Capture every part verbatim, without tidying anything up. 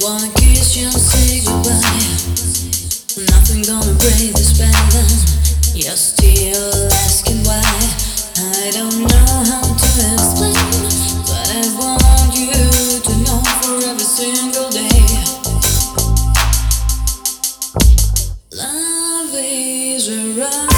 Wanna kiss you and say goodbye. Nothing gonna break this balance. You're still asking why. I don't know how to explain, but I want you to know for every single day. Love is around.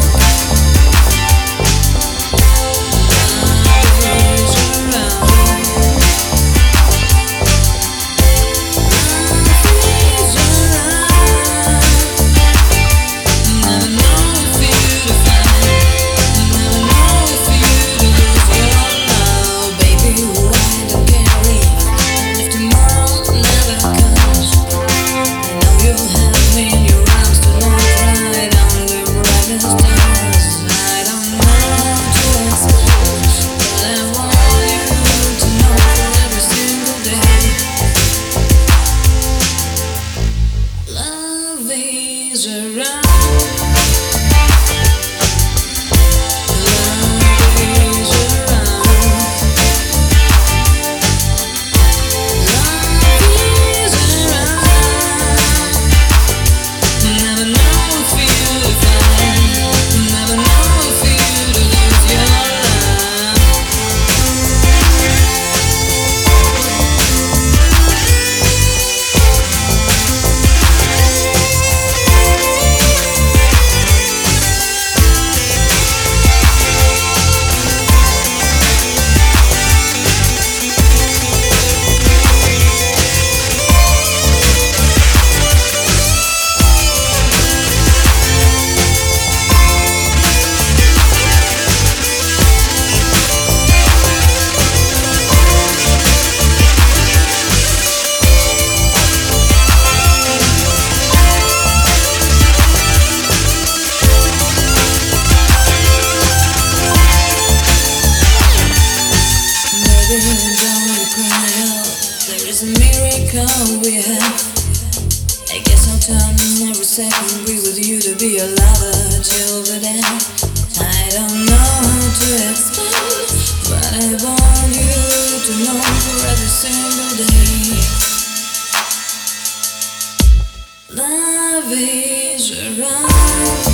It's a miracle we have. I guess I'll turn every second be with you to be a lover till the end. I don't know how to explain, but I want you to know for every single day. Love is around.